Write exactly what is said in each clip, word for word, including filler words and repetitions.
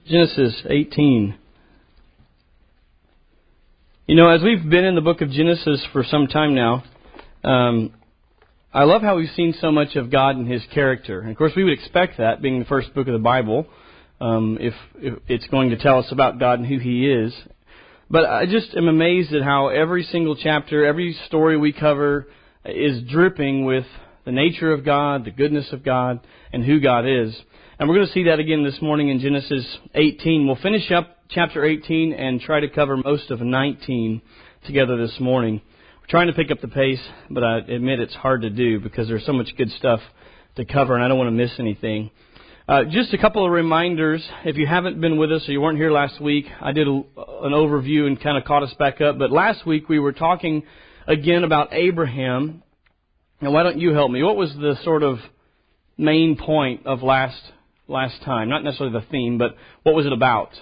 Genesis eighteen. You know, as we've been in the book of Genesis for some time now, um, I love how we've seen so much of God and His character. And of course, we would expect that, being the first book of the Bible, um, if, if it's going to tell us about God and who He is. But I just am amazed at how every single chapter, every story we cover is dripping with the nature of God, the goodness of God, and who God is. And we're going to see that again this morning in Genesis eighteen. We'll finish up chapter eighteen and try to cover most of nineteen together this morning. We're trying to pick up the pace, but I admit it's hard to do because there's so much good stuff to cover, and I don't want to miss anything. Uh, just a couple of reminders. If you haven't been with us or you weren't here last week, I did a, an overview and kind of caught us back up. But last week we were talking again about Abraham. Now, why don't you help me? What was the sort of main point of last last time? Not necessarily the theme, but what was it about?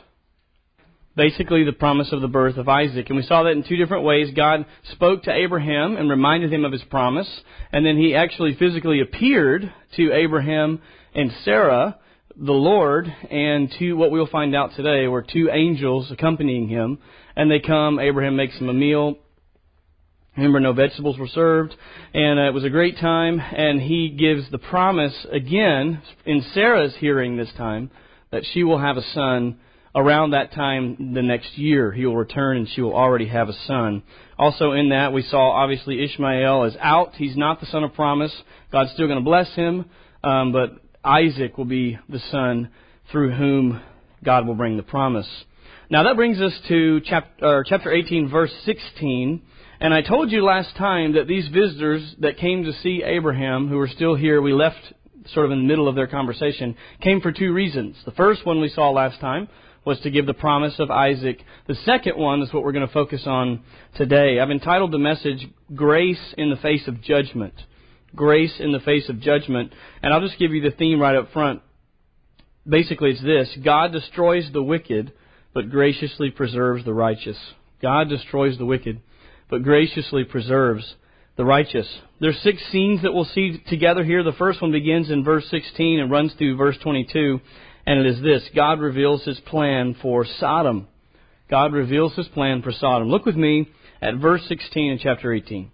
Basically, the promise of the birth of Isaac. And we saw that in two different ways. God spoke to Abraham and reminded him of his promise. And then He actually physically appeared to Abraham and Sarah, the Lord, and two, what we'll find out today, were two angels accompanying Him. And they come, Abraham makes them a meal. Remember, no vegetables were served, and uh, it was a great time, and he gives the promise again, in Sarah's hearing this time, that she will have a son around that time the next year. He will return, and she will already have a son. Also in that, we saw, obviously, Ishmael is out. He's not the son of promise. God's still going to bless him, um, but Isaac will be the son through whom God will bring the promise. Now, that brings us to chapter, chapter eighteen, verse sixteen. And I told you last time that these visitors that came to see Abraham, who are still here, we left sort of in the middle of their conversation, came for two reasons. The first one we saw last time was to give the promise of Isaac. The second one is what we're going to focus on today. I've entitled the message, Grace in the Face of Judgment. Grace in the Face of Judgment. And I'll just give you the theme right up front. Basically, it's this: God destroys the wicked, but graciously preserves the righteous. God destroys the wicked, but graciously preserves the righteous. There's six scenes that we'll see together here. The first one begins in verse sixteen and runs through verse twenty-two, and it is this: God reveals His plan for Sodom. God reveals His plan for Sodom. Look with me at verse sixteen in chapter eighteen.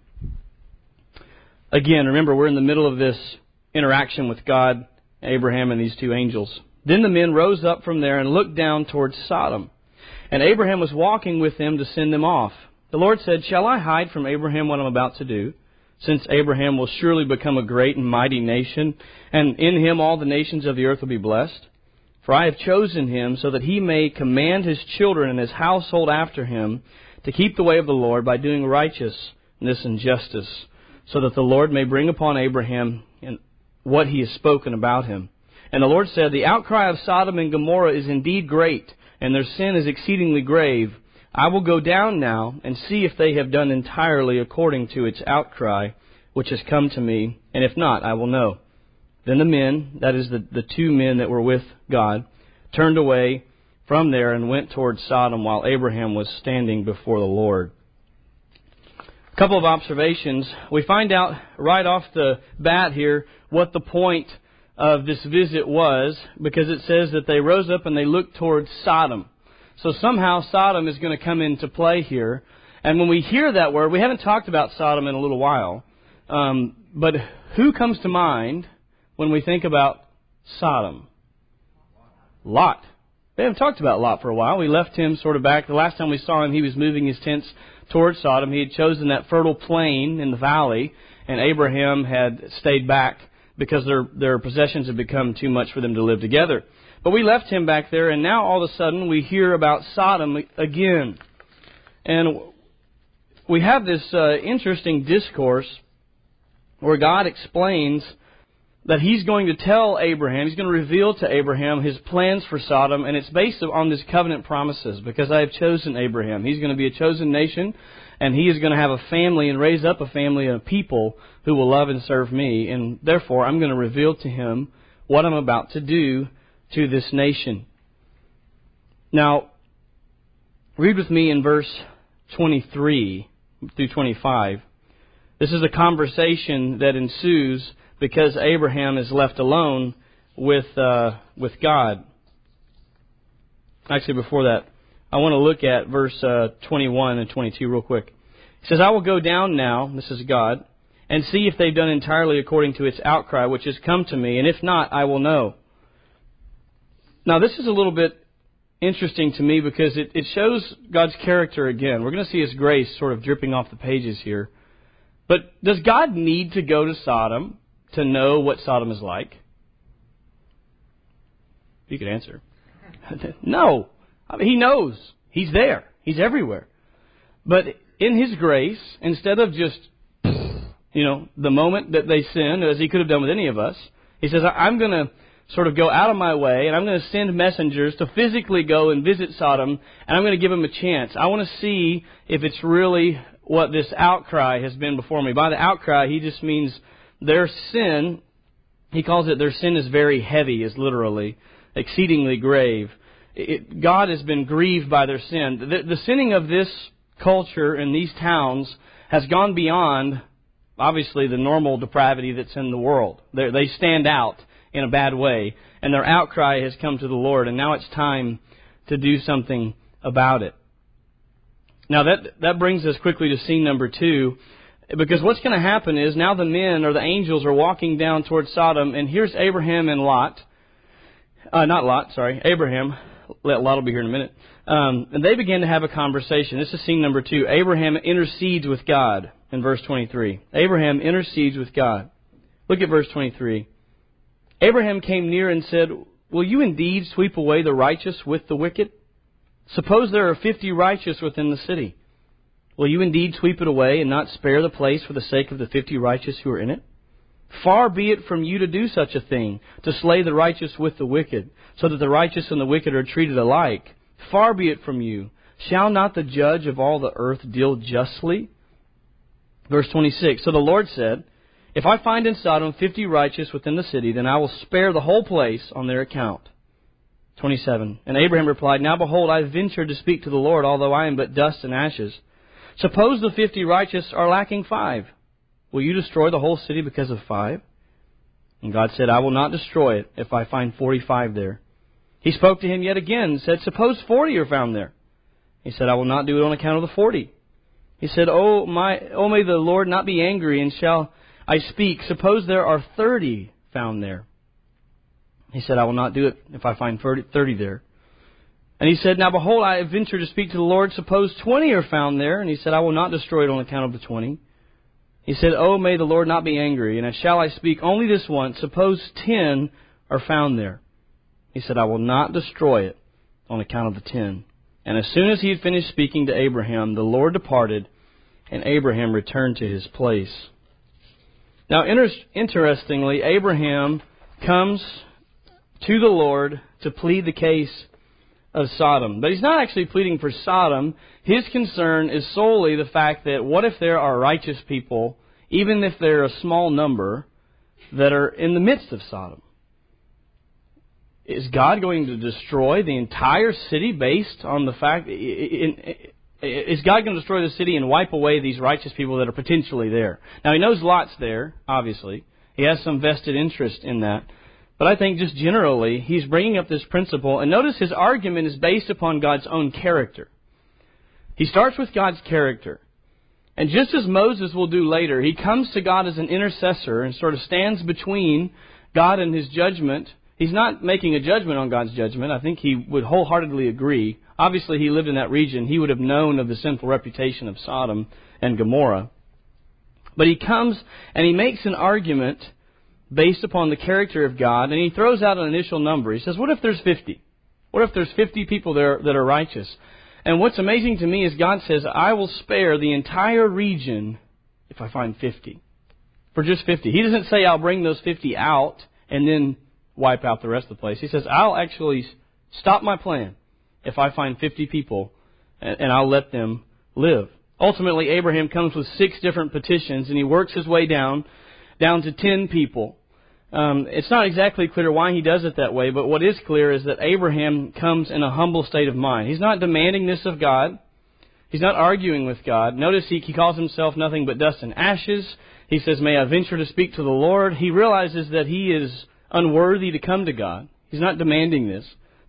Again, remember, we're in the middle of this interaction with God, Abraham, and these two angels. Then the men rose up from there and looked down towards Sodom. And Abraham was walking with them to send them off. The Lord said, "Shall I hide from Abraham what I'm about to do? Since Abraham will surely become a great and mighty nation, and in him all the nations of the earth will be blessed. For I have chosen him so that he may command his children and his household after him to keep the way of the Lord by doing righteousness and justice, so that the Lord may bring upon Abraham what He has spoken about him." And the Lord said, "The outcry of Sodom and Gomorrah is indeed great, and their sin is exceedingly grave. I will go down now and see if they have done entirely according to its outcry, which has come to me, and if not, I will know." Then the men, that is the, the two men that were with God, turned away from there and went towards Sodom while Abraham was standing before the Lord. A couple of observations. We find out right off the bat here what the point of this visit was, because it says that they rose up and they looked towards Sodom. So somehow Sodom is going to come into play here. And when we hear that word, we haven't talked about Sodom in a little while, um, but who comes to mind when we think about Sodom? Lot. We haven't talked about Lot for a while. We left him sort of back. The last time we saw him, he was moving his tents towards Sodom. He had chosen that fertile plain in the valley, and Abraham had stayed back because their their possessions had become too much for them to live together. But we left him back there, and now all of a sudden we hear about Sodom again. And we have this uh, interesting discourse where God explains that He's going to tell Abraham, He's going to reveal to Abraham His plans for Sodom, and it's based on His covenant promises, because I have chosen Abraham. He's going to be a chosen nation, and he is going to have a family and raise up a family and a people who will love and serve me, and therefore I'm going to reveal to him what I'm about to do to this nation. Now, read with me in verse twenty-three through twenty-five. This is a conversation that ensues because Abraham is left alone with uh, with God. actually before that, I want to look at verse uh, twenty-one and twenty-two real quick. It says, I will go down now, this is God, and see if they've done entirely according to its outcry, which has come to me, and if not, I will know. Now, this is a little bit interesting to me because it, it shows God's character again. We're going to see His grace sort of dripping off the pages here. But does God need to go to Sodom to know what Sodom is like? You could answer. No. I mean, He knows. He's there. He's everywhere. But in His grace, instead of just, you know, the moment that they sin, as He could have done with any of us, He says, I'm going to sort of go out of my way, and I'm going to send messengers to physically go and visit Sodom, and I'm going to give them a chance. I want to see if it's really what this outcry has been before me. By the outcry, He just means their sin, He calls it their sin is very heavy, is literally, exceedingly grave. It, God has been grieved by their sin. The, the sinning of this culture in these towns has gone beyond, obviously, the normal depravity that's in the world. They're, they stand out in a bad way, and their outcry has come to the Lord, and now it's time to do something about it. Now that that brings us quickly to scene number two, because what's going to happen is now the men or the angels are walking down towards Sodom, and here's Abraham and Lot. Uh, not Lot, sorry, Abraham. Lot will be here in a minute. Um, and they begin to have a conversation. This is scene number two. Abraham intercedes with God in verse twenty-three. Abraham intercedes with God. Look at verse twenty-three. Abraham came near and said, will you indeed sweep away the righteous with the wicked? Suppose there are fifty righteous within the city. Will you indeed sweep it away and not spare the place for the sake of the fifty righteous who are in it? Far be it from you to do such a thing, to slay the righteous with the wicked, so that the righteous and the wicked are treated alike. Far be it from you. Shall not the judge of all the earth deal justly? Verse twenty-six, so the Lord said, if I find in Sodom fifty righteous within the city, then I will spare the whole place on their account. twenty-seven, and Abraham replied, now behold, I ventured to speak to the Lord, although I am but dust and ashes. Suppose the fifty righteous are lacking five. Will you destroy the whole city because of five? And God said, I will not destroy it if I find forty-five there. He spoke to him yet again and said, suppose forty are found there. He said, I will not do it on account of the forty. He said, Oh, my, oh may the Lord not be angry, and shall I speak? Suppose there are thirty found there. He said, I will not do it if I find thirty there. And he said, now behold, I have ventured to speak to the Lord. Suppose twenty are found there. And he said, I will not destroy it on account of the twenty. He said, Oh, may the Lord not be angry, and shall I speak only this once? Suppose ten are found there. He said, I will not destroy it on account of the ten. And as soon as he had finished speaking to Abraham, the Lord departed, and Abraham returned to his place. Now, inter- interestingly, Abraham comes to the Lord to plead the case of Sodom. But he's not actually pleading for Sodom. His concern is solely the fact that what if there are righteous people, even if they're a small number, that are in the midst of Sodom? Is God going to destroy the entire city based on the fact... Is God going to destroy the city and wipe away these righteous people that are potentially there? Now, he knows Lot's there, obviously. He has some vested interest in that. But I think just generally, he's bringing up this principle. And notice his argument is based upon God's own character. He starts with God's character. And just as Moses will do later, he comes to God as an intercessor and sort of stands between God and His judgment. He's not making a judgment on God's judgment. I think he would wholeheartedly agree. Obviously, he lived in that region. He would have known of the sinful reputation of Sodom and Gomorrah. But he comes and he makes an argument based upon the character of God, and he throws out an initial number. He says, what if there's fifty? What if there's fifty people there that are righteous? And what's amazing to me is God says, I will spare the entire region if I find fifty. For just fifty. He doesn't say I'll bring those fifty out and then wipe out the rest of the place. He says, I'll actually stop my plan if I find fifty people, and I'll let them live. Ultimately, Abraham comes with six different petitions, and he works his way down, down to ten people. Um, it's not exactly clear why he does it that way, but what is clear is that Abraham comes in a humble state of mind. He's not demanding this of God. He's not arguing with God. Notice he, he calls himself nothing but dust and ashes. He says, may I venture to speak to the Lord? He realizes that he is unworthy to come to God. He's not demanding this.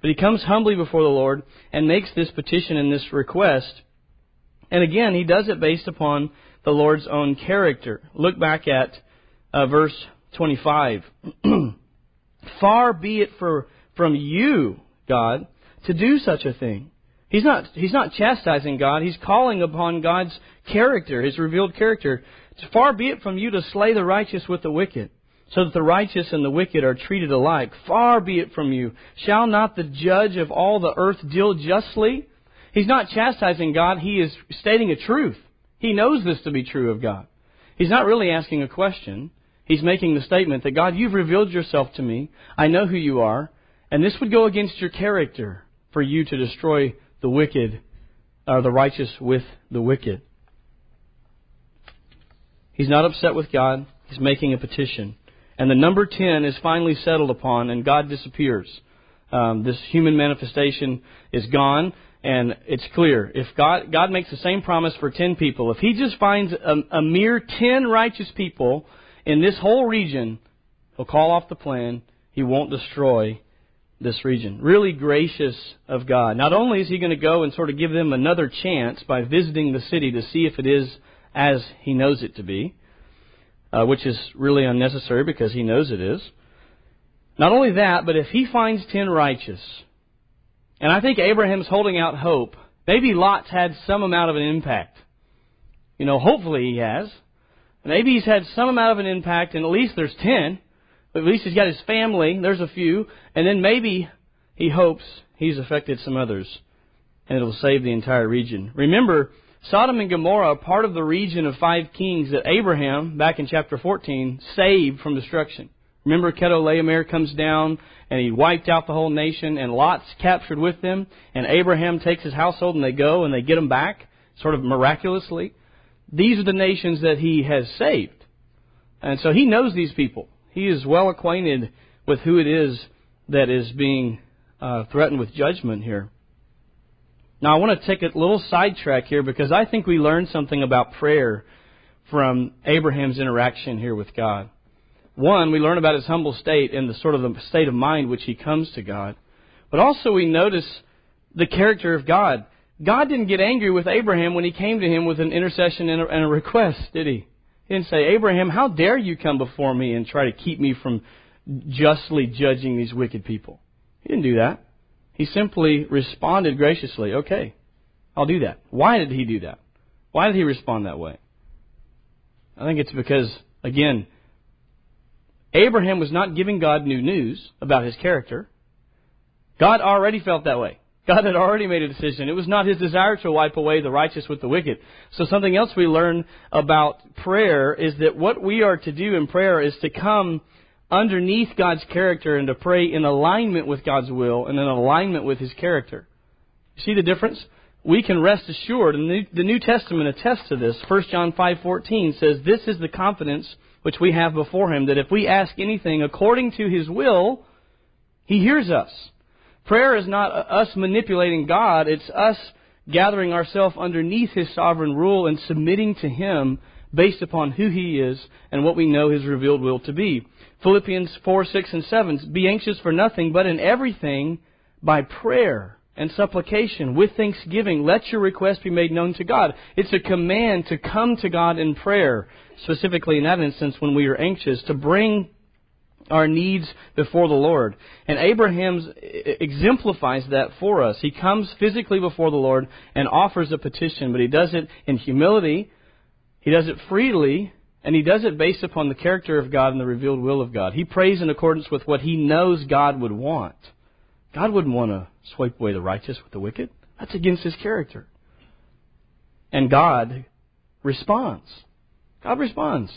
But he comes humbly before the Lord and makes this petition and this request. And again, he does it based upon the Lord's own character. Look back at uh, verse twenty-five. Far be it for, from you, God, to do such a thing. He's not, he's not chastising God. He's calling upon God's character, His revealed character. Far be it from you to slay the righteous with the wicked, so that the righteous and the wicked are treated alike. Far be it from you. Shall not the judge of all the earth deal justly? He's not chastising God. He is stating a truth. He knows this to be true of God. He's not really asking a question. He's making the statement that, God, you've revealed yourself to me. I know who you are. And this would go against your character for you to destroy the wicked, or the righteous with the wicked. He's not upset with God. He's making a petition. And the number ten is finally settled upon, and God disappears. Um, this human manifestation is gone, and it's clear. If God God makes the same promise for ten people, if He just finds a, a mere ten righteous people in this whole region, He'll call off the plan. He won't destroy this region. Really gracious of God. Not only is He going to go and sort of give them another chance by visiting the city to see if it is as He knows it to be, uh, which is really unnecessary because He knows it is. Not only that, but if He finds ten righteous, and I think Abraham's holding out hope, maybe Lot's had some amount of an impact. You know, hopefully he has. Maybe he's had some amount of an impact, and at least there's ten. At least he's got his family. There's a few. And then maybe he hopes he's affected some others, and it'll save the entire region. Remember, Sodom and Gomorrah are part of the region of five kings that Abraham, back in chapter fourteen, saved from destruction. Remember, Chedorlaomer comes down, and he wiped out the whole nation, and Lot's captured with them, and Abraham takes his household, and they go, and they get them back, sort of miraculously. These are the nations that he has saved. And so he knows these people. He is well acquainted with who it is that is being uh, threatened with judgment here. Now, I want to take a little sidetrack here because I think we learn something about prayer from Abraham's interaction here with God. One, we learn about his humble state and the sort of the state of mind which he comes to God. But also we notice the character of God. God didn't get angry with Abraham when he came to him with an intercession and a, and a request, did he? He didn't say, Abraham, how dare you come before me and try to keep me from justly judging these wicked people? He didn't do that. He simply responded graciously, okay, I'll do that. Why did he do that? Why did he respond that way? I think it's because, again, Abraham was not giving God new news about his character. God already felt that way. God had already made a decision. It was not His desire to wipe away the righteous with the wicked. So something else we learn about prayer is that what we are to do in prayer is to come underneath God's character and to pray in alignment with God's will and in alignment with His character. You see the difference? We can rest assured, and the New Testament attests to this. First John five fourteen says, this is the confidence which we have before Him, that if we ask anything according to His will, He hears us. Prayer is not us manipulating God. It's us gathering ourselves underneath His sovereign rule and submitting to Him based upon who He is and what we know His revealed will to be. Philippians four, six, and seven, be anxious for nothing, but in everything by prayer and supplication with thanksgiving, let your request be made known to God. It's a command to come to God in prayer, specifically in that instance when we are anxious, to bring our needs before the Lord. And Abraham exemplifies that for us. He comes physically before the Lord and offers a petition, but he does it in humility, he does it freely, and he does it based upon the character of God and the revealed will of God. He prays in accordance with what he knows God would want. God wouldn't want to swipe away the righteous with the wicked. That's against His character. And God responds. God responds.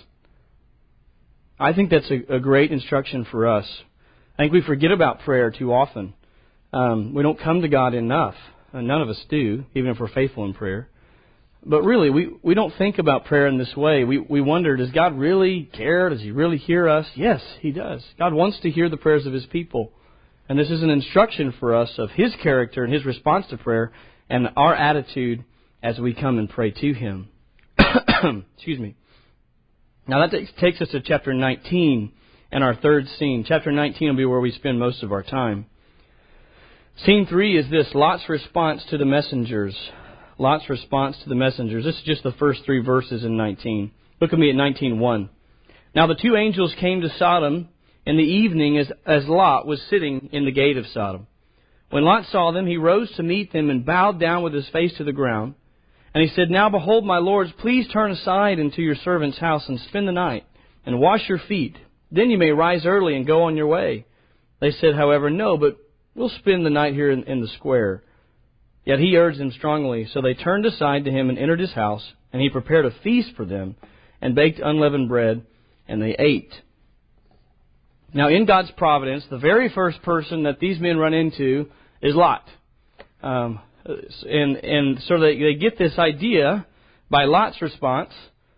I think that's a, a great instruction for us. I think we forget about prayer too often. Um, we don't come to God enough. And none of us do, even if we're faithful in prayer. But really, we, we don't think about prayer in this way. We, we wonder, does God really care? Does He really hear us? Yes, He does. God wants to hear the prayers of His people. And this is an instruction for us of His character and His response to prayer and our attitude as we come and pray to Him. Excuse me. Now that takes us to chapter nineteen and our third scene. Chapter nineteen will be where we spend most of our time. Scene three is this, Lot's response to the messengers. Lot's response to the messengers. This is just the first three verses in nineteen. Look at me at nineteen one. Now the two angels came to Sodom in the evening as, as Lot was sitting in the gate of Sodom. When Lot saw them, he rose to meet them and bowed down with his face to the ground. And he said, Now behold, my lords, please turn aside into your servant's house and spend the night, and wash your feet. Then you may rise early and go on your way. They said, however, No, but we'll spend the night here in, in the square. Yet he urged them strongly. So they turned aside to him and entered his house, and he prepared a feast for them, and baked unleavened bread, and they ate. Now in God's providence, the very first person that these men run into is Lot. Um, and and so they, they get this idea by Lot's response.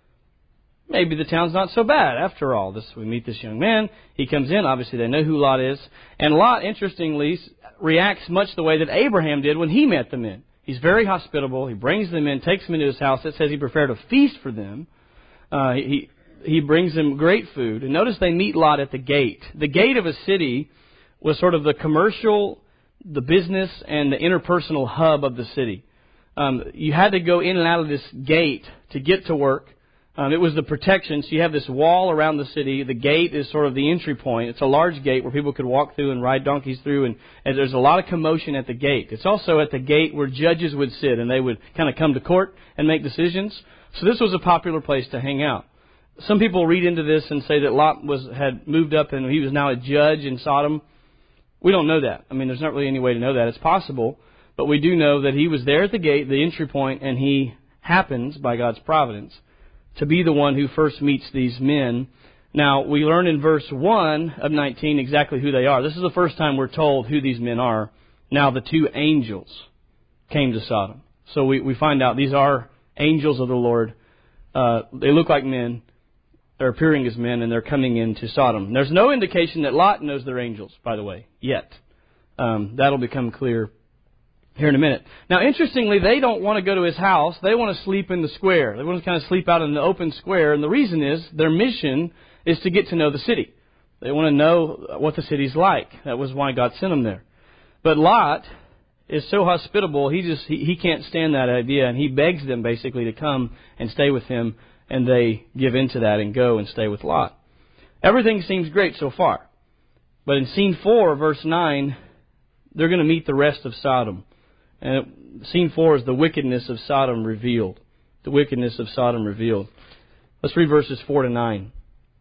Maybe the town's not so bad after all. This we meet this young man. He comes in. Obviously, they know who Lot is. And Lot, interestingly, reacts much the way that Abraham did when he met the men. He's very hospitable. He brings them in, takes them into his house. It says he prepared a feast for them. Uh, he he brings them great food. And notice they meet Lot at the gate. The gate of a city was sort of the commercial, the business, and the interpersonal hub of the city. Um, you had to go in and out of this gate to get to work. Um, it was the protection. So you have this wall around the city. The gate is sort of the entry point. It's a large gate where people could walk through and ride donkeys through. And, and there's a lot of commotion at the gate. It's also at the gate where judges would sit and they would kind of come to court and make decisions. So this was a popular place to hang out. Some people read into this and say that Lot was had moved up and he was now a judge in Sodom. We don't know that. I mean, there's not really any way to know that. It's possible. But we do know that he was there at the gate, the entry point, and he happens, by God's providence, to be the one who first meets these men. Now, we learn in verse one of nineteen exactly who they are. This is the first time we're told who these men are. Now, the two angels came to Sodom. So we, we find out these are angels of the Lord. Uh, they look like men. They're appearing as men, and they're coming into Sodom. There's no indication that Lot knows they're angels, by the way, yet. Um, that'll become clear here in a minute. Now, interestingly, they don't want to go to his house. They want to sleep in the square. They want to kind of sleep out in the open square. And the reason is their mission is to get to know the city. They want to know what the city's like. That was why God sent them there. But Lot is so hospitable, he just he, he can't stand that idea. And he begs them basically to come and stay with him. And they give in to that and go and stay with Lot. Everything seems great so far. But in scene four, verse nine, they're going to meet the rest of Sodom. And it, scene four is the wickedness of Sodom revealed. The wickedness of Sodom revealed. Let's read verses four to nine.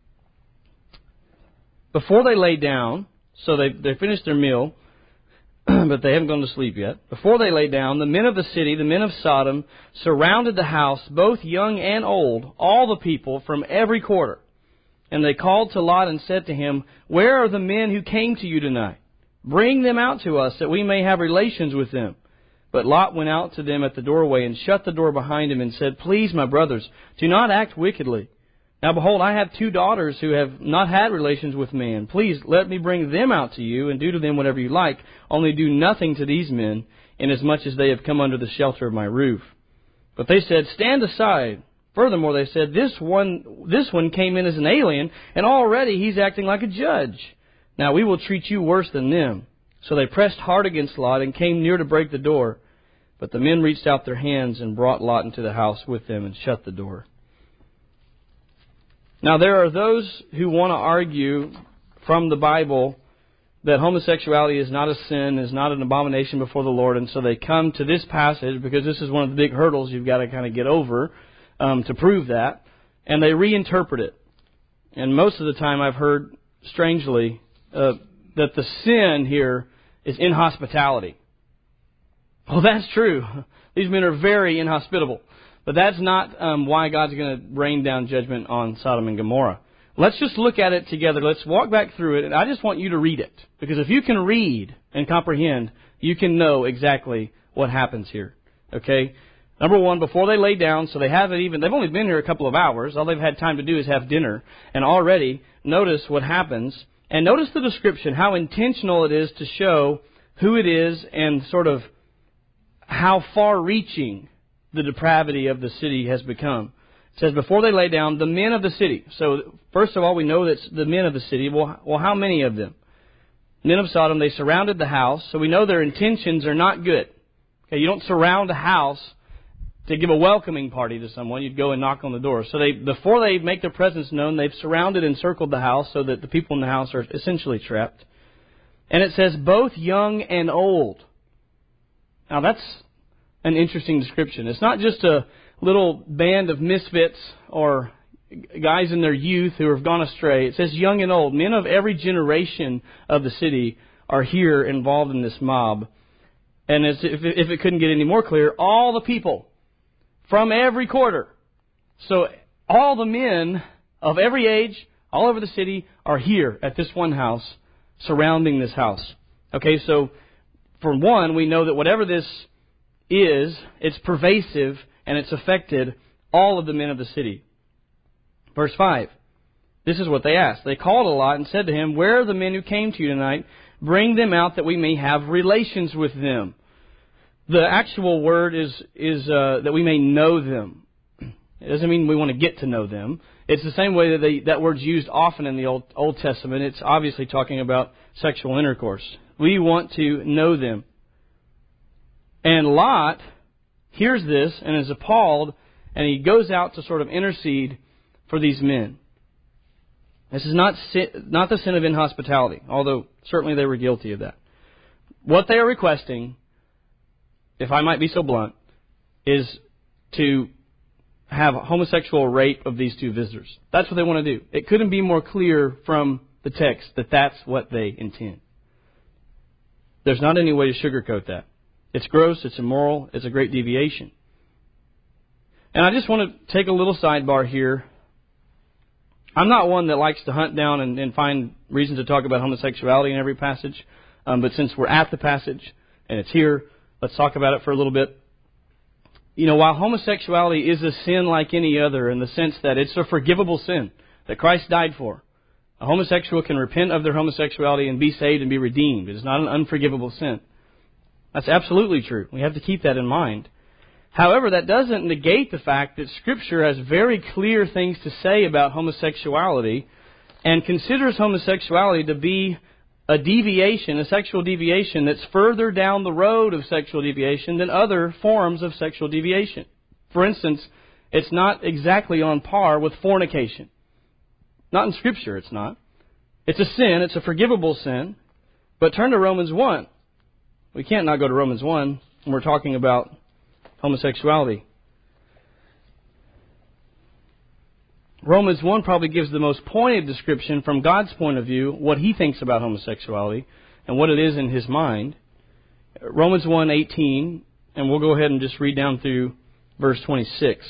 Before they lay down, so they, they finished their meal, but they haven't gone to sleep yet. Before they lay down, the men of the city, the men of Sodom, surrounded the house, both young and old, all the people from every quarter. And they called to Lot and said to him, Where are the men who came to you tonight? Bring them out to us, that we may have relations with them. But Lot went out to them at the doorway and shut the door behind him and said, Please, my brothers, do not act wickedly. Now behold, I have two daughters who have not had relations with man. Please let me bring them out to you and do to them whatever you like. Only do nothing to these men, inasmuch as they have come under the shelter of my roof. But they said, Stand aside. Furthermore, they said, This one, this one came in as an alien, and already he's acting like a judge. Now we will treat you worse than them. So they pressed hard against Lot and came near to break the door. But the men reached out their hands and brought Lot into the house with them and shut the door. Now, there are those who want to argue from the Bible that homosexuality is not a sin, is not an abomination before the Lord, and so they come to this passage because this is one of the big hurdles you've got to kind of get over um, to prove that, and they reinterpret it. And most of the time I've heard, strangely, uh, that the sin here is inhospitality. Well, that's true. These men are very inhospitable. But that's not um, why God's going to rain down judgment on Sodom and Gomorrah. Let's just look at it together. Let's walk back through it. And I just want you to read it. Because if you can read and comprehend, you can know exactly what happens here. Okay? Number one, before they lay down, so they haven't even, they've only been here a couple of hours. All they've had time to do is have dinner. And already, notice what happens. And notice the description, how intentional it is to show who it is and sort of how far-reaching the depravity of the city has become. It says, before they lay down, the men of the city. So, first of all, we know that it's the men of the city. Well, well, how many of them? men of Sodom, they surrounded the house. So we know their intentions are not good. Okay, you don't surround a house to give a welcoming party to someone. You'd go and knock on the door. So they, before they make their presence known, they've surrounded and circled the house so that the people in the house are essentially trapped. And it says both young and old. Now that's an interesting description. It's not just a little band of misfits or guys in their youth who have gone astray. It says young and old. Men of every generation of the city are here involved in this mob. And as if, if it couldn't get any more clear, all the people from every quarter. So all the men of every age, all over the city, are here at this one house, surrounding this house. Okay, so for one, we know that whatever this is, it's pervasive and it's affected all of the men of the city. Verse five, this is what they asked. They called a lot and said to him, "Where are the men who came to you tonight? Bring them out that we may have relations with them." The actual word is is uh, that we may know them. It doesn't mean we want to get to know them. It's the same way that they, that word's used often in the Old, Old Testament. It's obviously talking about sexual intercourse. We want to know them. And Lot hears this and is appalled, and he goes out to sort of intercede for these men. This is not sin, not the sin of inhospitality, although certainly they were guilty of that. What they are requesting, if I might be so blunt, is to have homosexual rape of these two visitors. That's what they want to do. It couldn't be more clear from the text that that's what they intend. There's not any way to sugarcoat that. It's gross, it's immoral, it's a great deviation. And I just want to take a little sidebar here. I'm not one that likes to hunt down and, and find reasons to talk about homosexuality in every passage. Um, but since we're at the passage and it's here, let's talk about it for a little bit. You know, while homosexuality is a sin like any other in the sense that it's a forgivable sin that Christ died for, a homosexual can repent of their homosexuality and be saved and be redeemed. It is not an unforgivable sin. That's absolutely true. We have to keep that in mind. However, that doesn't negate the fact that Scripture has very clear things to say about homosexuality and considers homosexuality to be a deviation, a sexual deviation that's further down the road of sexual deviation than other forms of sexual deviation. For instance, it's not exactly on par with fornication. Not in Scripture, it's not. It's a sin, it's a forgivable sin. But turn to Romans one. We can't not go to Romans one when we're talking about homosexuality. Romans one probably gives the most pointed description from God's point of view, what He thinks about homosexuality and what it is in His mind. Romans one eighteen, and we'll go ahead and just read down through verse twenty-six.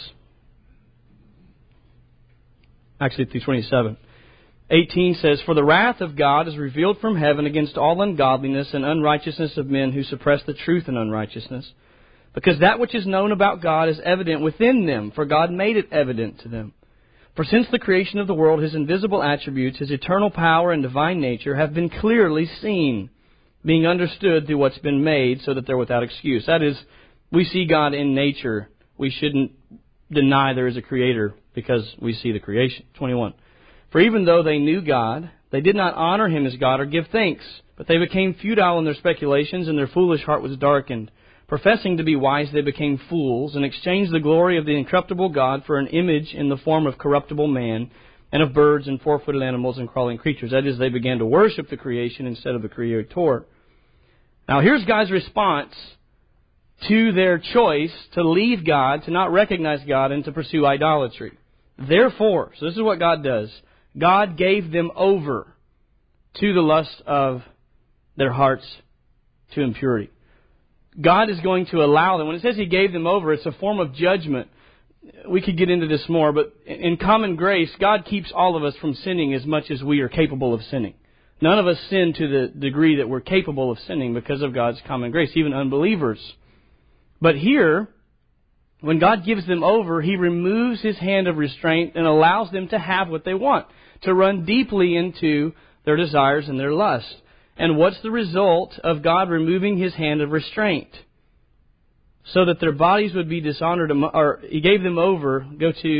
Actually, through twenty-seven. eighteen says, "For the wrath of God is revealed from heaven against all ungodliness and unrighteousness of men who suppress the truth in unrighteousness. Because that which is known about God is evident within them, for God made it evident to them. For since the creation of the world, His invisible attributes, His eternal power and divine nature have been clearly seen, being understood through what's been made, so that they're without excuse." That is, we see God in nature. We shouldn't deny there is a Creator because we see the creation. twenty-one. "For even though they knew God, they did not honor Him as God or give thanks, but they became futile in their speculations, and their foolish heart was darkened. Professing to be wise, they became fools, and exchanged the glory of the incorruptible God for an image in the form of corruptible man, and of birds and four-footed animals and crawling creatures." That is, they began to worship the creation instead of the Creator. Now here's God's response to their choice to leave God, to not recognize God, and to pursue idolatry. "Therefore," so this is what God does, "God gave them over to the lust of their hearts to impurity." God is going to allow them. When it says He gave them over, it's a form of judgment. We could get into this more, but in common grace, God keeps all of us from sinning as much as we are capable of sinning. None of us sin to the degree that we're capable of sinning because of God's common grace, even unbelievers. But here, when God gives them over, He removes His hand of restraint and allows them to have what they want, to run deeply into their desires and their lust. And what's the result of God removing His hand of restraint? So that their bodies would be dishonored, or He gave them over. Go to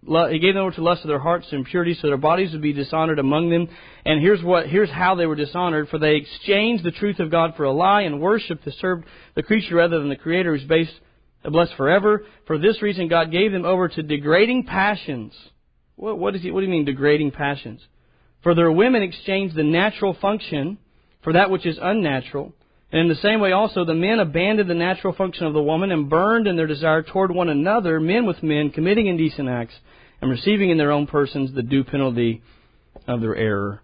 He gave them over to lust of their hearts to impurity, so their bodies would be dishonored among them. And here's what, here's how they were dishonored. For they exchanged the truth of God for a lie and worshipped to serve the creature rather than the Creator, who's based, blessed forever. For this reason, God gave them over to degrading passions. What, what, is he, what do you mean, degrading passions? For their women exchanged the natural function for that which is unnatural. And in the same way also, the men abandoned the natural function of the woman and burned in their desire toward one another, men with men, committing indecent acts, and receiving in their own persons the due penalty of their error.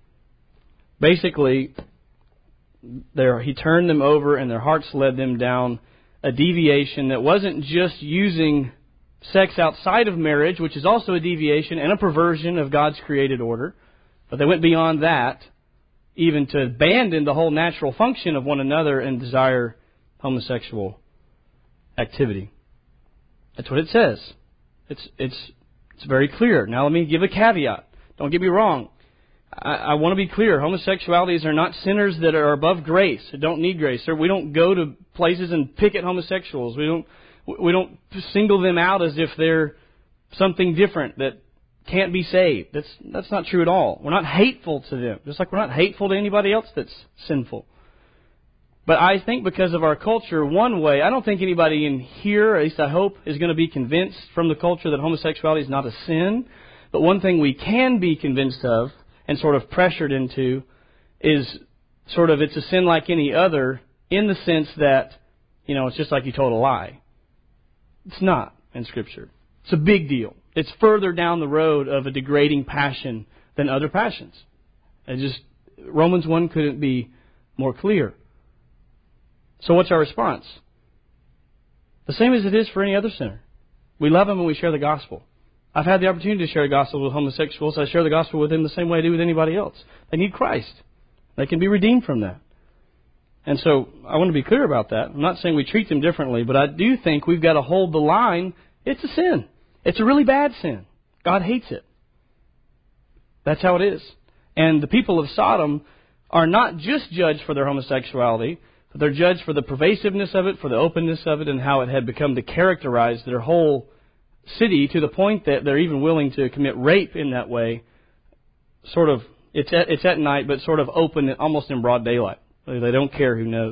Basically, there, he turned them over and their hearts led them down a deviation that wasn't just using sex outside of marriage, which is also a deviation and a perversion of God's created order, but they went beyond that, even to abandon the whole natural function of one another and desire homosexual activity. That's what it says. It's it's it's very clear. Now let me give a caveat. Don't get me wrong. I, I want to be clear. Homosexualities are not sinners that are above grace, that don't need grace. We don't go to places and pick at homosexuals. We don't we don't single them out as if they're something different that can't be saved. That's that's not true at all. We're not hateful to them, just like we're not hateful to anybody else that's sinful. But I think because of our culture, one way, I don't think anybody in here, at least I hope, is going to be convinced from the culture that homosexuality is not a sin. But one thing we can be convinced of and sort of pressured into is sort of it's a sin like any other, in the sense that, you know, it's just like you told a lie. It's not in Scripture. It's a big deal. It's further down the road of a degrading passion than other passions. It just Romans one couldn't be more clear. So what's our response? The same as it is for any other sinner. We love them and we share the gospel. I've had the opportunity to share the gospel with homosexuals. I share the gospel with them the same way I do with anybody else. They need Christ. They can be redeemed from that. And so I want to be clear about that. I'm not saying we treat them differently, but I do think we've got to hold the line. It's a sin. It's a really bad sin. God hates it. That's how it is. And the people of Sodom are not just judged for their homosexuality, but they're judged for the pervasiveness of it, for the openness of it, and how it had become to characterize their whole city to the point that they're even willing to commit rape in that way. Sort of, it's at, it's at night, but sort of open, almost in broad daylight. They don't care who knows.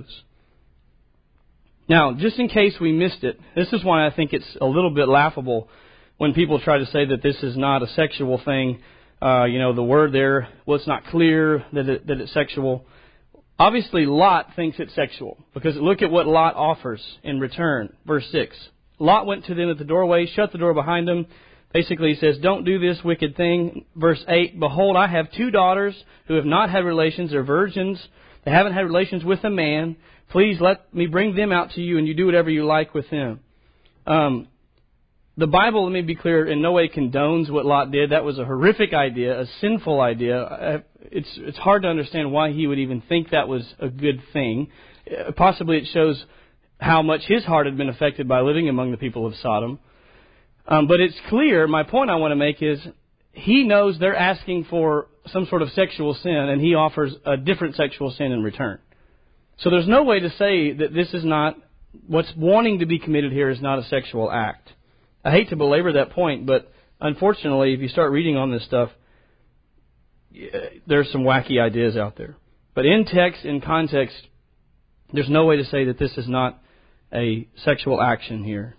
Now, just in case we missed it, this is why I think it's a little bit laughable when people try to say that this is not a sexual thing. Uh, you know, the word there, well, it's not clear that, it, that it's sexual. Obviously, Lot thinks it's sexual, because look at what Lot offers in return. Verse six. Lot went to them at the doorway, shut the door behind them. Basically, he says, don't do this wicked thing. Verse eight, behold, I have two daughters who have not had relations. They're virgins. They haven't had relations with a man. Please let me bring them out to you, and you do whatever you like with them. Um, the Bible, let me be clear, in no way condones what Lot did. That was a horrific idea, a sinful idea. It's it's hard to understand why he would even think that was a good thing. Possibly it shows how much his heart had been affected by living among the people of Sodom. Um, but it's clear, my point I want to make is, he knows they're asking for some sort of sexual sin, and he offers a different sexual sin in return. So there's no way to say that this is not, what's wanting to be committed here is not a sexual act. I hate to belabor that point, but unfortunately, if you start reading on this stuff, there's some wacky ideas out there. But in text, in context, there's no way to say that this is not a sexual action here.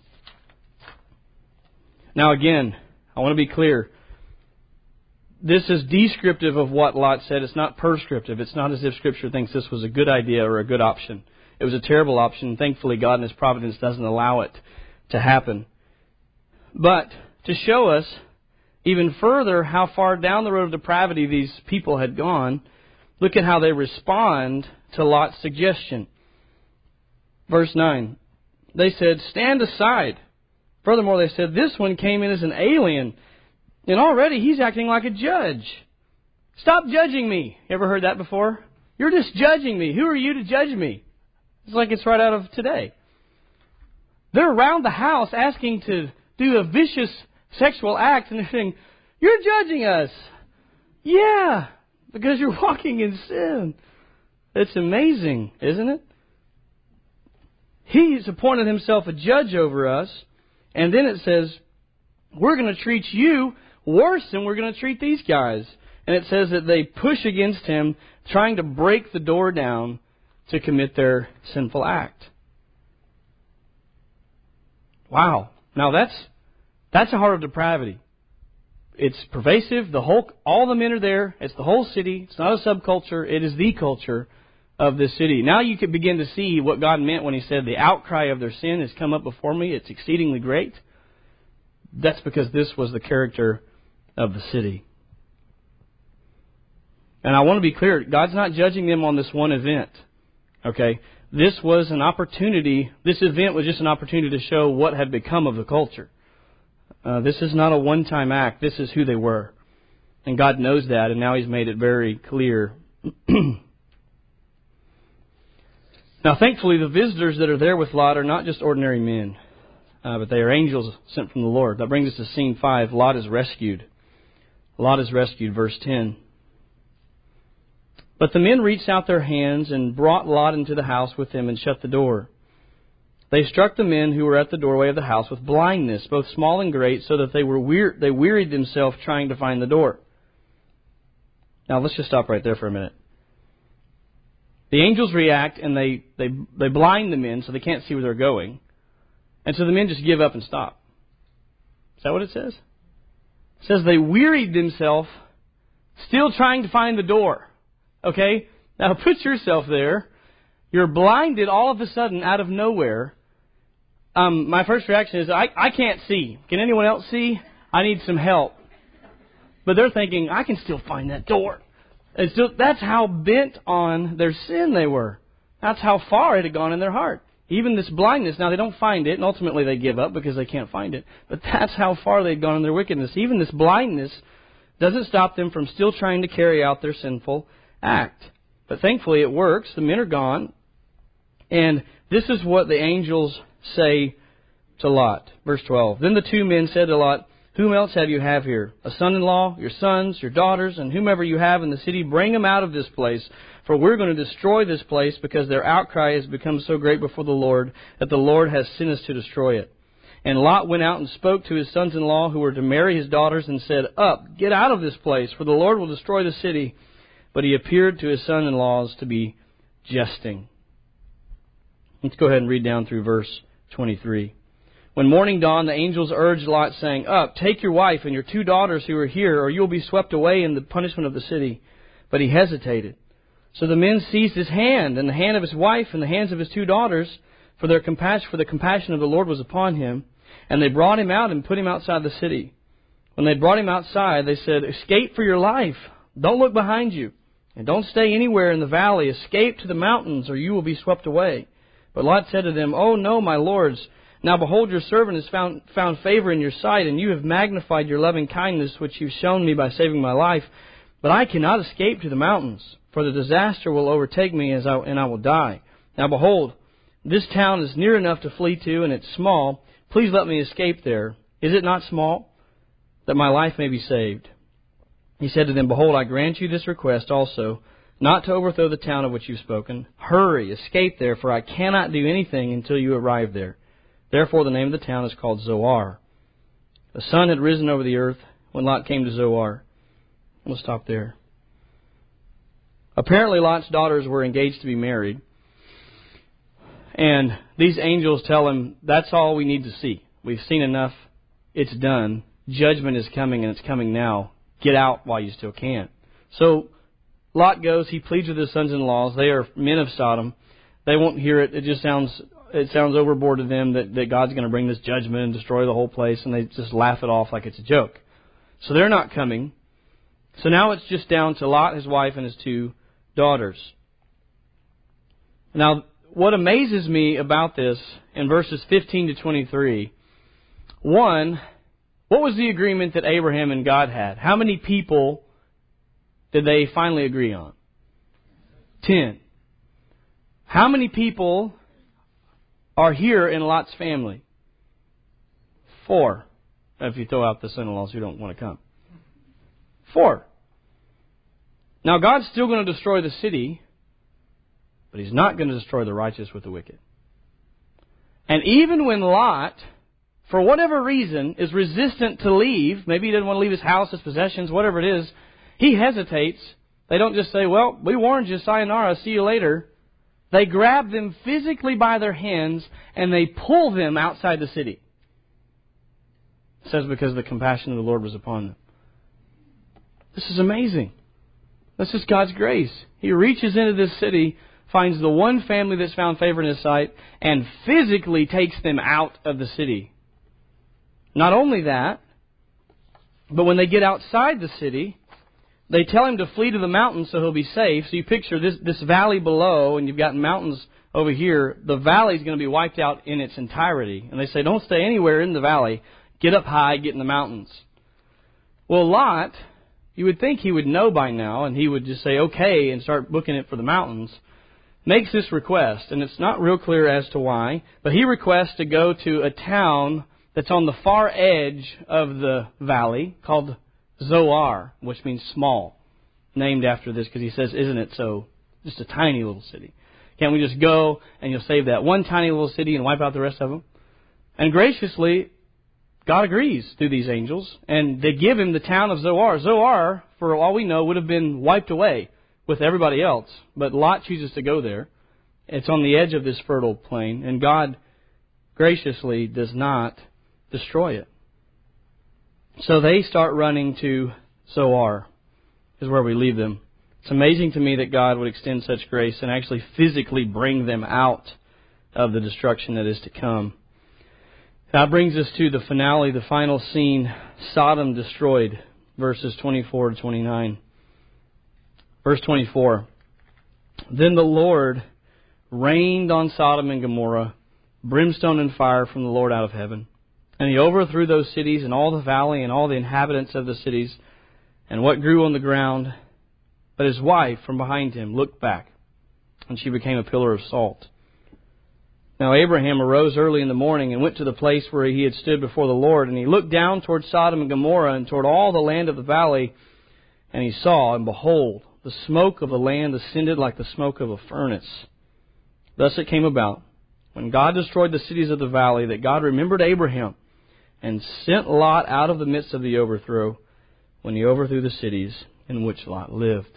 Now again, I want to be clear. This is descriptive of what Lot said. It's not prescriptive. It's not as if Scripture thinks this was a good idea or a good option. It was a terrible option. Thankfully, God in His providence doesn't allow it to happen. But to show us even further how far down the road of depravity these people had gone, look at how they respond to Lot's suggestion. Verse nine, they said, stand aside. Furthermore, they said, this one came in as an alien, and already he's acting like a judge. Stop judging me. You ever heard that before? You're just judging me. Who are you to judge me? It's like it's right out of today. They're around the house asking to do a vicious sexual act, and they're saying, you're judging us. Yeah, because you're walking in sin. It's amazing, isn't it? He's appointed himself a judge over us. And then it says, we're going to treat you worse than we're going to treat these guys. And it says that they push against him, trying to break the door down to commit their sinful act. Wow. Now that's that's a heart of depravity. It's pervasive. The whole, all the men are there. It's the whole city. It's not a subculture. It is the culture of this city. Now you can begin to see what God meant when He said, the outcry of their sin has come up before me. It's exceedingly great. That's because this was the character of the city. And I want to be clear, God's not judging them on this one event. Okay? This was an opportunity, this event was just an opportunity to show what had become of the culture. Uh, this is not a one-time act. This is who they were. And God knows that, and now He's made it very clear. Now, thankfully, the visitors that are there with Lot are not just ordinary men, uh, but they are angels sent from the Lord. That brings us to scene five. Lot is rescued. Lot is rescued, verse ten. But the men reached out their hands and brought Lot into the house with them and shut the door. They struck the men who were at the doorway of the house with blindness, both small and great, so that they were weir- they wearied themselves trying to find the door. Now, let's just stop right there for a minute. The angels react and they, they, they blind the men so they can't see where they're going. And so the men just give up and stop. Is that what it says? It says they wearied themselves still trying to find the door. Okay? Now put yourself there. You're blinded all of a sudden out of nowhere. Um, my first reaction is, I, I can't see. Can anyone else see? I need some help. But they're thinking, I can still find that door. And so that's how bent on their sin they were. That's how far it had gone in their heart. Even this blindness, now they don't find it, and ultimately they give up because they can't find it. But that's how far they'd gone in their wickedness. Even this blindness doesn't stop them from still trying to carry out their sinful act. But thankfully it works. The men are gone. And this is what the angels say to Lot. Verse twelve. Then the two men said to Lot, whom else have you have here? A son-in-law, your sons, your daughters, and whomever you have in the city, bring them out of this place. For we're going to destroy this place because their outcry has become so great before the Lord that the Lord has sent us to destroy it. And Lot went out and spoke to his sons-in-law who were to marry his daughters and said, up, get out of this place, for the Lord will destroy the city. But he appeared to his son-in-laws to be jesting. Let's go ahead and read down through verse twenty-three. When morning dawned, the angels urged Lot, saying, up, take your wife and your two daughters who are here, or you will be swept away in the punishment of the city. But he hesitated. So the men seized his hand, and the hand of his wife, and the hands of his two daughters, for their compassion, for the compassion of the Lord was upon him. And they brought him out and put him outside the city. When they brought him outside, they said, escape for your life. Don't look behind you, and don't stay anywhere in the valley. Escape to the mountains, or you will be swept away. But Lot said to them, oh no, my lords. Now behold, your servant has found, found favor in your sight, and you have magnified your loving kindness, which you've shown me by saving my life. But I cannot escape to the mountains, for the disaster will overtake me, as I, and I will die. Now behold, this town is near enough to flee to, and it's small. Please let me escape there. Is it not small, that my life may be saved? He said to them, behold, I grant you this request also, not to overthrow the town of which you've spoken. Hurry, escape there, for I cannot do anything until you arrive there. Therefore the name of the town is called Zoar. The sun had risen over the earth when Lot came to Zoar. We'll stop there. Apparently Lot's daughters were engaged to be married. And these angels tell him, that's all we need to see. We've seen enough. It's done. Judgment is coming, and it's coming now. Get out while you still can. So Lot goes. He pleads with his sons-in-laws. They are men of Sodom. They won't hear it. It just sounds it sounds overboard to them that, that God's going to bring this judgment and destroy the whole place, and they just laugh it off like it's a joke. So they're not coming. So now it's just down to Lot, his wife, and his two daughters. Now, what amazes me about this in verses fifteen to twenty-three, one, what was the agreement that Abraham and God had? How many people did they finally agree on? Ten. How many people are here in Lot's family? Four. If you throw out the son-in-laws who don't want to come. Four. Now God's still going to destroy the city, but He's not going to destroy the righteous with the wicked. And even when Lot for whatever reason, is resistant to leave, maybe he doesn't want to leave his house, his possessions, whatever it is, he hesitates. They don't just say, well, we warned you, sayonara, see you later. They grab them physically by their hands and they pull them outside the city. It says because the compassion of the Lord was upon them. This is amazing. This is God's grace. He reaches into this city, finds the one family that's found favor in His sight, and physically takes them out of the city. Not only that, but when they get outside the city, they tell him to flee to the mountains so he'll be safe. So you picture this, this valley below, and you've got mountains over here. The valley is going to be wiped out in its entirety. And they say, don't stay anywhere in the valley. Get up high, get in the mountains. Well, Lot, you would think he would know by now, and he would just say, okay, and start booking it for the mountains. Makes this request, and it's not real clear as to why, but he requests to go to a town that's on the far edge of the valley called Zoar, which means small, named after this because he says, isn't it so, just a tiny little city. Can't we just go and you'll save that one tiny little city and wipe out the rest of them? And graciously, God agrees through these angels, and they give him the town of Zoar. Zoar, for all we know, would have been wiped away with everybody else, but Lot chooses to go there. It's on the edge of this fertile plain, and God graciously does not destroy it. So they start running to Zoar, is where we leave them. It's amazing to me that God would extend such grace and actually physically bring them out of the destruction that is to come. That brings us to the finale, the final scene, Sodom destroyed, verses twenty-four to twenty-nine. Verse twenty-four, then the Lord rained on Sodom and Gomorrah brimstone and fire from the Lord out of heaven. And He overthrew those cities and all the valley and all the inhabitants of the cities and what grew on the ground. But His wife from behind Him looked back, and she became a pillar of salt. Now Abraham arose early in the morning and went to the place where he had stood before the Lord. And he looked down toward Sodom and Gomorrah and toward all the land of the valley. And he saw, and behold, the smoke of the land ascended like the smoke of a furnace. Thus it came about, when God destroyed the cities of the valley, that God remembered Abraham and sent Lot out of the midst of the overthrow, when He overthrew the cities in which Lot lived.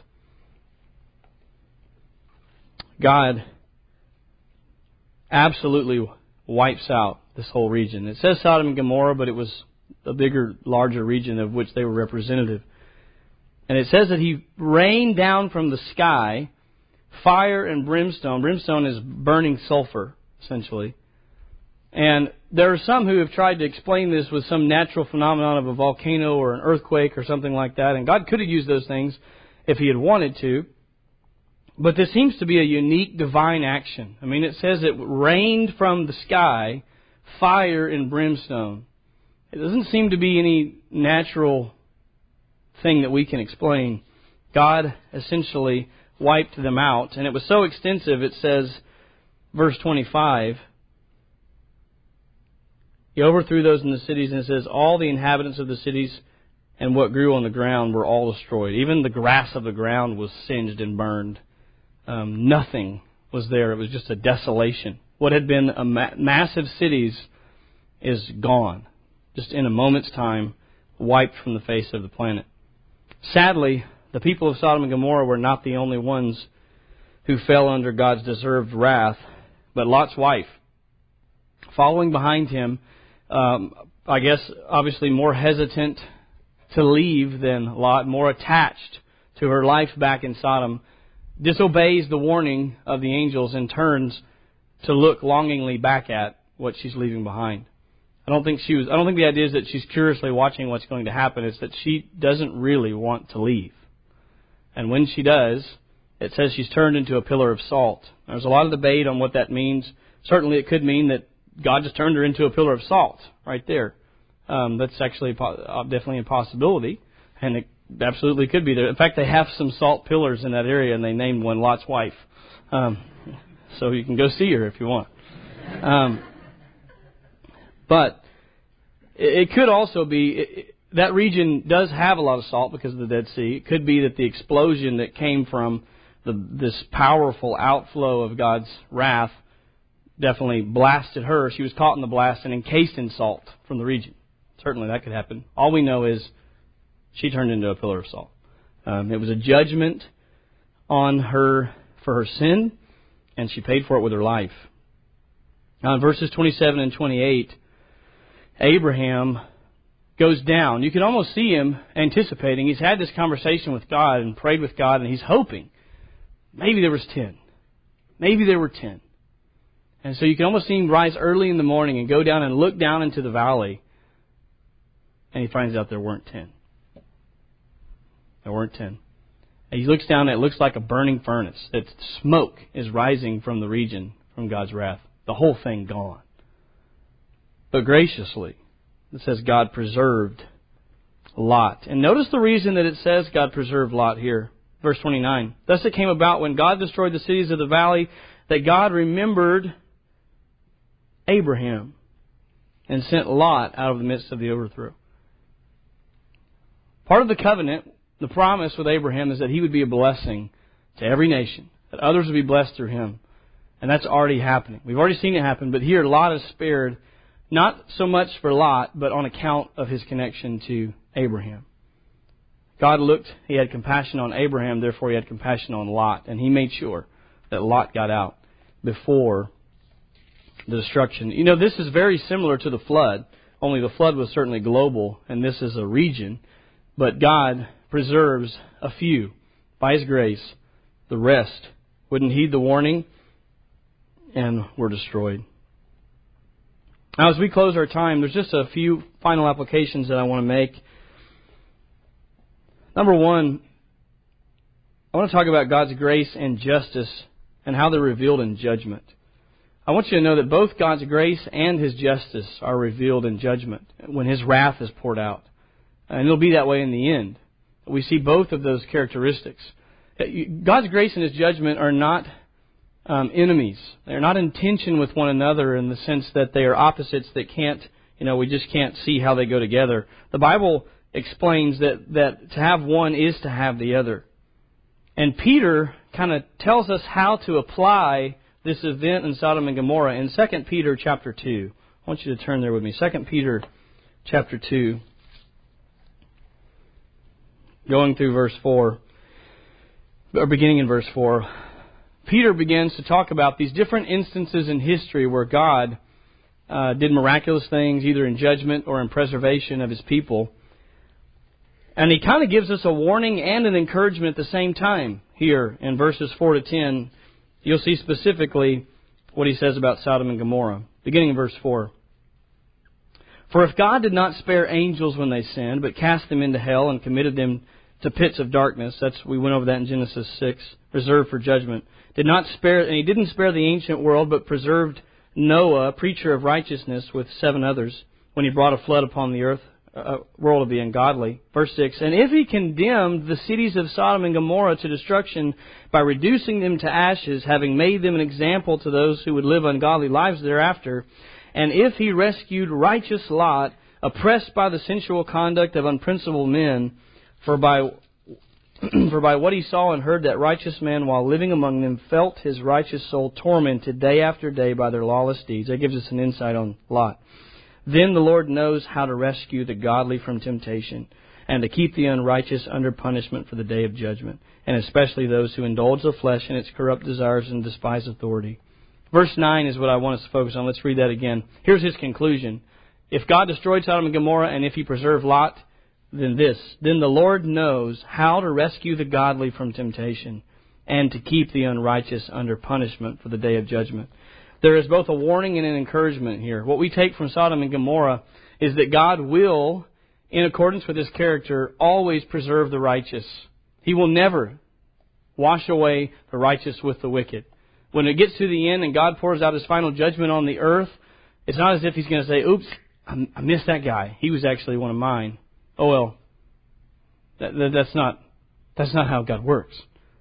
God absolutely wipes out this whole region. It says Sodom and Gomorrah, but it was a bigger, larger region of which they were representative. And it says that He rained down from the sky fire and brimstone. Brimstone is burning sulfur, essentially. And there are some who have tried to explain this with some natural phenomenon of a volcano or an earthquake or something like that. And God could have used those things if He had wanted to. But this seems to be a unique divine action. I mean, it says it rained from the sky fire and brimstone. It doesn't seem to be any natural thing that we can explain. God essentially wiped them out. And it was so extensive, it says, verse twenty-five, He overthrew those in the cities, and it says, all the inhabitants of the cities and what grew on the ground were all destroyed. Even the grass of the ground was singed and burned. Um, nothing was there. It was just a desolation. What had been a ma- massive cities is gone. Just in a moment's time, wiped from the face of the planet. Sadly, the people of Sodom and Gomorrah were not the only ones who fell under God's deserved wrath, but Lot's wife, following behind him, um, I guess obviously more hesitant to leave than Lot, more attached to her life back in Sodom, disobeys the warning of the angels and turns to look longingly back at what she's leaving behind. I don't think she was. I don't think the idea is that she's curiously watching what's going to happen. It's that she doesn't really want to leave. And when she does, it says she's turned into a pillar of salt. There's a lot of debate on what that means. Certainly it could mean that God just turned her into a pillar of salt right there. Um, that's actually definitely a possibility. And it absolutely could be there. In fact, they have some salt pillars in that area, and they named one Lot's wife. Um, so you can go see her if you want. Um, but it, it could also be... It, that region does have a lot of salt because of the Dead Sea. It could be that the explosion that came from the, this powerful outflow of God's wrath definitely blasted her. She was caught in the blast and encased in salt from the region. Certainly that could happen. All we know is she turned into a pillar of salt. Um, it was a judgment on her for her sin, and she paid for it with her life. Now in verses twenty-seven and twenty-eight, Abraham goes down. You can almost see him anticipating. He's had this conversation with God and prayed with God, and he's hoping maybe there was ten. Maybe there were ten. And so you can almost see him rise early in the morning and go down and look down into the valley, and he finds out there weren't ten. There weren't ten. And he looks down and it looks like a burning furnace. That smoke is rising from the region, from God's wrath. The whole thing gone. But graciously, it says God preserved Lot. And notice the reason that it says God preserved Lot here. Verse twenty-nine. Thus it came about when God destroyed the cities of the valley that God remembered Abraham and sent Lot out of the midst of the overthrow. Part of the covenant, the promise with Abraham, is that he would be a blessing to every nation, that others would be blessed through him. And that's already happening. We've already seen it happen, but here Lot is spared, not so much for Lot, but on account of his connection to Abraham. God looked, He had compassion on Abraham, therefore He had compassion on Lot, and He made sure that Lot got out before the destruction. You know, this is very similar to the flood, only the flood was certainly global, and this is a region. But God preserves a few by His grace. The rest wouldn't heed the warning and were destroyed. Now, as we close our time, there's just a few final applications that I want to make. Number one, I want to talk about God's grace and justice and how they're revealed in judgment. I want you to know that both God's grace and His justice are revealed in judgment when His wrath is poured out. And it'll be that way in the end. We see both of those characteristics. God's grace and His judgment are not um, enemies. They're not in tension with one another in the sense that they are opposites that can't, you know, we just can't see how they go together. The Bible explains that, that to have one is to have the other. And Peter kind of tells us how to apply this event in Sodom and Gomorrah in Second Peter chapter two. I want you to turn there with me. Second Peter chapter two. Going through verse four, or beginning in verse four, Peter begins to talk about these different instances in history where God uh, did miraculous things, either in judgment or in preservation of His people. And he kind of gives us a warning and an encouragement at the same time here in verses four to ten. You'll see specifically what he says about Sodom and Gomorrah. Beginning in verse four. For if God did not spare angels when they sinned, but cast them into hell and committed them to pits of darkness, that's we went over that in Genesis six, reserved for judgment. Did not spare, and He didn't spare the ancient world, but preserved Noah, preacher of righteousness, with seven others, when He brought a flood upon the earth, a world of the ungodly. Verse six, and if He condemned the cities of Sodom and Gomorrah to destruction by reducing them to ashes, having made them an example to those who would live ungodly lives thereafter, and if He rescued righteous Lot, oppressed by the sensual conduct of unprincipled men, for by for by what he saw and heard, that righteous man, while living among them, felt his righteous soul tormented day after day by their lawless deeds. That gives us an insight on Lot. Then the Lord knows how to rescue the godly from temptation, and to keep the unrighteous under punishment for the day of judgment, and especially those who indulge the flesh in its corrupt desires and despise authority. Verse nine is what I want us to focus on. Let's read that again. Here's his conclusion. If God destroyed Sodom and Gomorrah, and if He preserved Lot, then this, then the Lord knows how to rescue the godly from temptation, and to keep the unrighteous under punishment for the day of judgment. There is both a warning and an encouragement here. What we take from Sodom and Gomorrah is that God will, in accordance with His character, always preserve the righteous. He will never wash away the righteous with the wicked. When it gets to the end and God pours out His final judgment on the earth, it's not as if He's going to say, oops, I missed that guy. He was actually one of mine. Oh, well, that, that, that's not that's not how God works.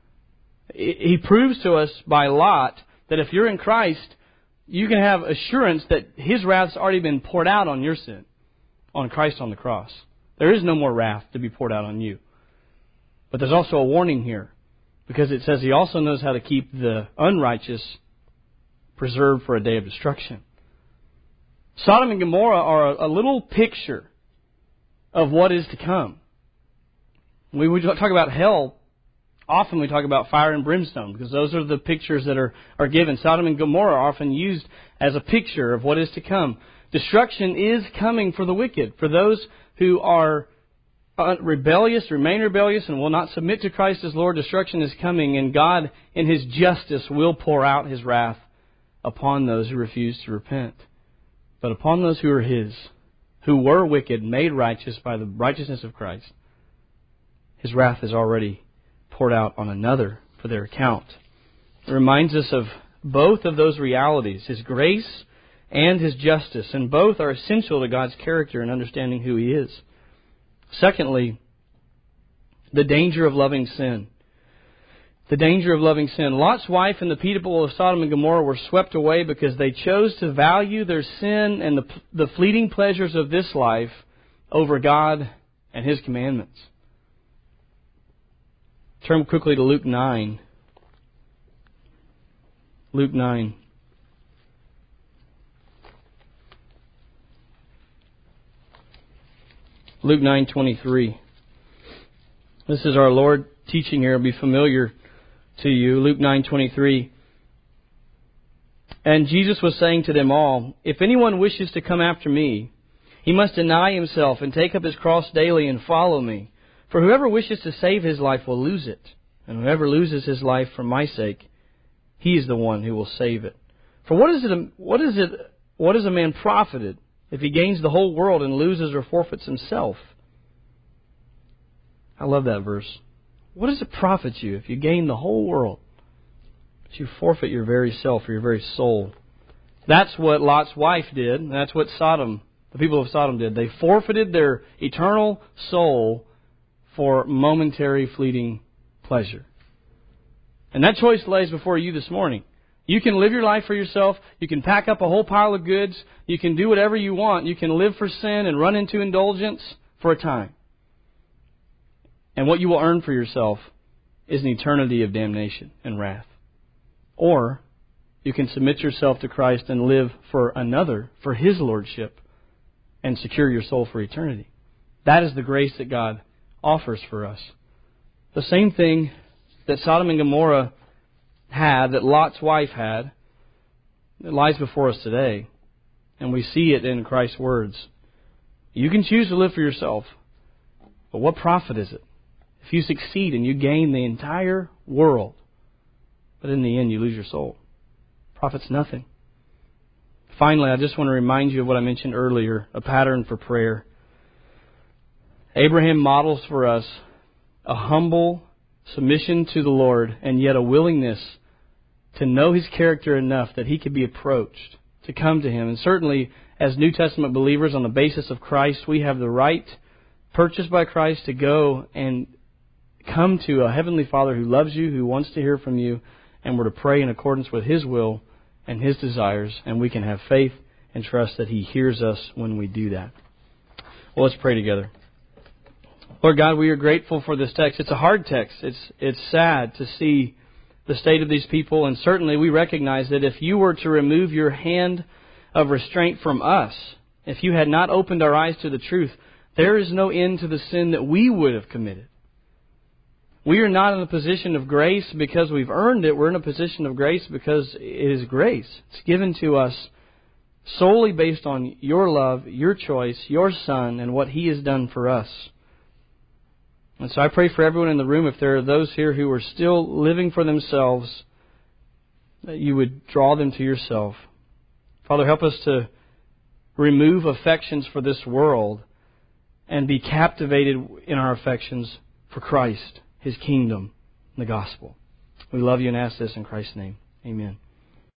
He proves to us by Lot that if you're in Christ, you can have assurance that His wrath's already been poured out on your sin, on Christ on the cross. There is no more wrath to be poured out on you. But there's also a warning here, because it says He also knows how to keep the unrighteous preserved for a day of destruction. Sodom and Gomorrah are a, a little picture of what is to come. We would talk about hell. Often we talk about fire and brimstone because those are the pictures that are, are given. Sodom and Gomorrah are often used as a picture of what is to come. Destruction is coming for the wicked, for those who are rebellious, remain rebellious, and will not submit to Christ as Lord. Destruction is coming, and God, in His justice, will pour out His wrath upon those who refuse to repent. But upon those who are His, who were wicked, made righteous by the righteousness of Christ, His wrath is already poured out on another for their account. It reminds us of both of those realities, His grace and His justice, and both are essential to God's character and understanding who He is. Secondly, the danger of loving sin. The danger of loving sin. Lot's wife and the people of Sodom and Gomorrah were swept away because they chose to value their sin and the, the fleeting pleasures of this life over God and His commandments. Turn quickly to Luke nine. Luke nine. Luke nine twenty-three. This is our Lord teaching here. It'll be familiar to you. Luke nine twenty-three. And Jesus was saying to them all, "If anyone wishes to come after me, he must deny himself and take up his cross daily and follow me. For whoever wishes to save his life will lose it. And whoever loses his life for my sake, he is the one who will save it. For what is it? What is it? What is a man profited if he gains the whole world and loses or forfeits himself?" I love that verse. What does it profit you if you gain the whole world, but you forfeit your very self or your very soul? That's what Lot's wife did. And that's what Sodom, the people of Sodom did. They forfeited their eternal soul for momentary, fleeting pleasure. And that choice lays before you this morning. You can live your life for yourself. You can pack up a whole pile of goods. You can do whatever you want. You can live for sin and run into indulgence for a time. And what you will earn for yourself is an eternity of damnation and wrath. Or you can submit yourself to Christ and live for another, for His lordship, and secure your soul for eternity. That is the grace that God offers for us. The same thing that Sodom and Gomorrah had, that Lot's wife had, it lies before us today. And we see it in Christ's words. You can choose to live for yourself, but what profit is it if you succeed and you gain the entire world, but in the end you lose your soul? Profits nothing. Finally, I just want to remind you of what I mentioned earlier, a pattern for prayer. Abraham models for us a humble submission to the Lord and yet a willingness to know His character enough that he could be approached, to come to Him. And certainly, as New Testament believers on the basis of Christ, we have the right, purchased by Christ, to go and come to a Heavenly Father who loves you, who wants to hear from you, and we're to pray in accordance with His will and His desires, and we can have faith and trust that He hears us when we do that. Well, let's pray together. Lord God, we are grateful for this text. It's a hard text. It's it's sad to see the state of these people, and certainly we recognize that if you were to remove your hand of restraint from us, if you had not opened our eyes to the truth, there is no end to the sin that we would have committed. We are not in a position of grace because we've earned it. We're in a position of grace because it is grace. It's given to us solely based on your love, your choice, your Son, and what He has done for us. And so I pray for everyone in the room, if there are those here who are still living for themselves, that you would draw them to yourself. Father, help us to remove affections for this world and be captivated in our affections for Christ, His kingdom, and the gospel. We love you and ask this in Christ's name. Amen.